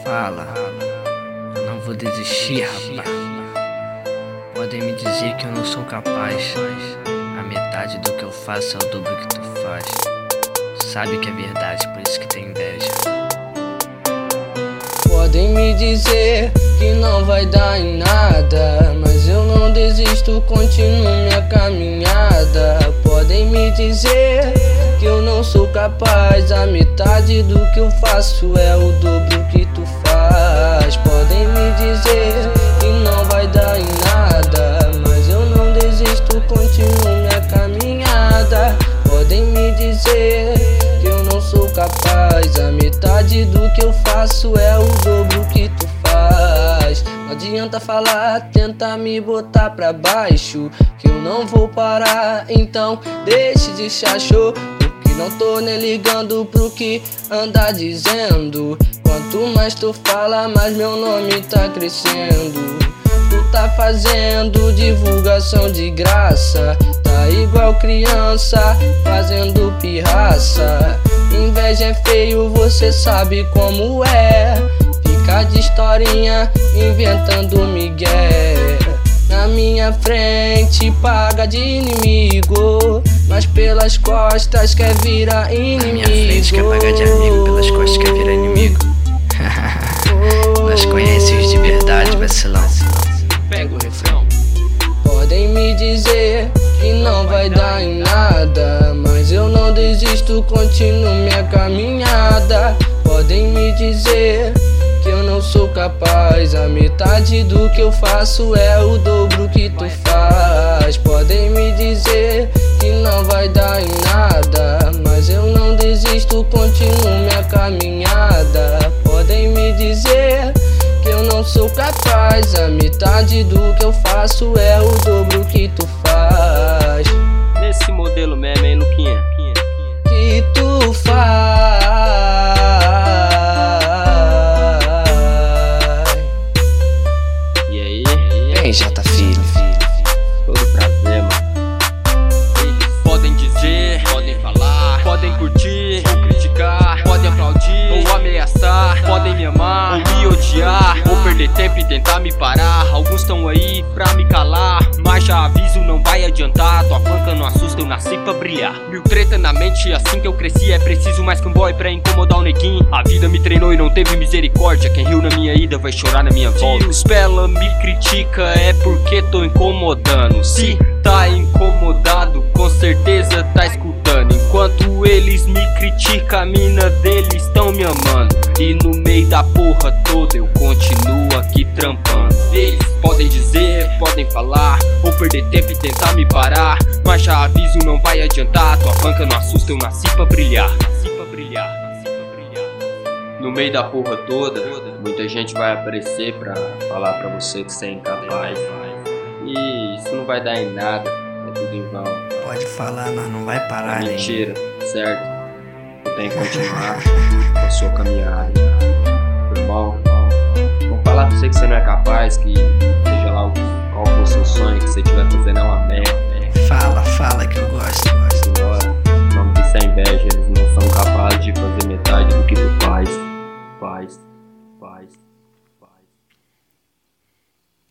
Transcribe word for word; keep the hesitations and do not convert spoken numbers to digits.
fala, eu não vou desistir, rapaz. Podem me dizer que eu não sou capaz, a metade do que eu faço é o dobro que tu faz. Sabe que é verdade, por isso que tem inveja. Podem me dizer que não vai dar em nada, mas eu não desisto, continuo minha caminhada. Podem me dizer que eu não sou capaz, a metade do que eu faço é o dobro que tu faz. Podem me dizer que não vai dar em nada, mas eu não desisto, continuo minha caminhada. Podem me dizer que eu não sou capaz, a metade do que eu faço é o dobro que tu faz. Não adianta falar, tenta me botar pra baixo, que eu não vou parar, então deixe de chacho, porque não tô nem ligando pro que anda dizendo. Quanto mais tu fala, mais meu nome tá crescendo. Tu tá fazendo divulgação de graça, tá igual criança fazendo pirraça. Inveja é feio, você sabe como é, fica de historinha inventando migué. Na minha frente paga de inimigo, mas pelas costas quer virar inimigo. Na minha frente quer pagar de amigo, pelas costas quer virar inimigo. Nós conhecemos de verdade, vacilão. Pega o refrão. Podem me dizer que não vai dar em nada, mas eu não desisto, continuo minha caminhada. Podem me dizer que eu não sou capaz, a metade do que eu faço é o dobro que tu faz. Podem me dizer que não vai dar em nada, mas eu não desisto, continuo minha caminhada. Podem me dizer que eu não sou capaz, a metade do que eu faço é o dobro que tu faz. Nesse modelo mesmo, hein, Luquinha? Que tu faz. E aí? Vem, Jota Filho. Todo prazer, mano. Podem dizer, podem falar, podem curtir ou criticar, podem aplaudir ou ameaçar, podem me amar ou me odiar, ou perder tempo e tentar me parar. Alguns tão aí pra me calar, mas já aviso, não vai adiantar. Tua panca não assusta, eu nasci pra brilhar. Mil treta na mente, assim que eu cresci. É preciso mais que um boy pra incomodar o neguinho. A vida me treinou e não teve misericórdia. Quem riu na minha ida vai chorar na minha volta. Se os Pela me critica é porque tô incomodando. Se tá incomodado, com certeza tá escutando. Enquanto eles me criticam, a mina deles tão me amando. E no meio da porra toda eu continuo aqui trampando. Eles podem dizer, podem falar, ou perder tempo e tentar me parar, mas já aviso, não vai adiantar. Tua panca não assusta, eu nasci pra brilhar. Nasci pra brilhar, nasci pra brilhar. No meio da porra toda, muita gente vai aparecer pra falar pra você que você é incapaz. E isso não vai dar em nada, é tudo em vão. Pode falar, nós não vai parar, é mentira, nem. Certo? Tu tem que continuar com a sua caminhada. Irmão, vou falar pra você que você não é capaz, que seja lá qual for o seu sonho que você tiver pra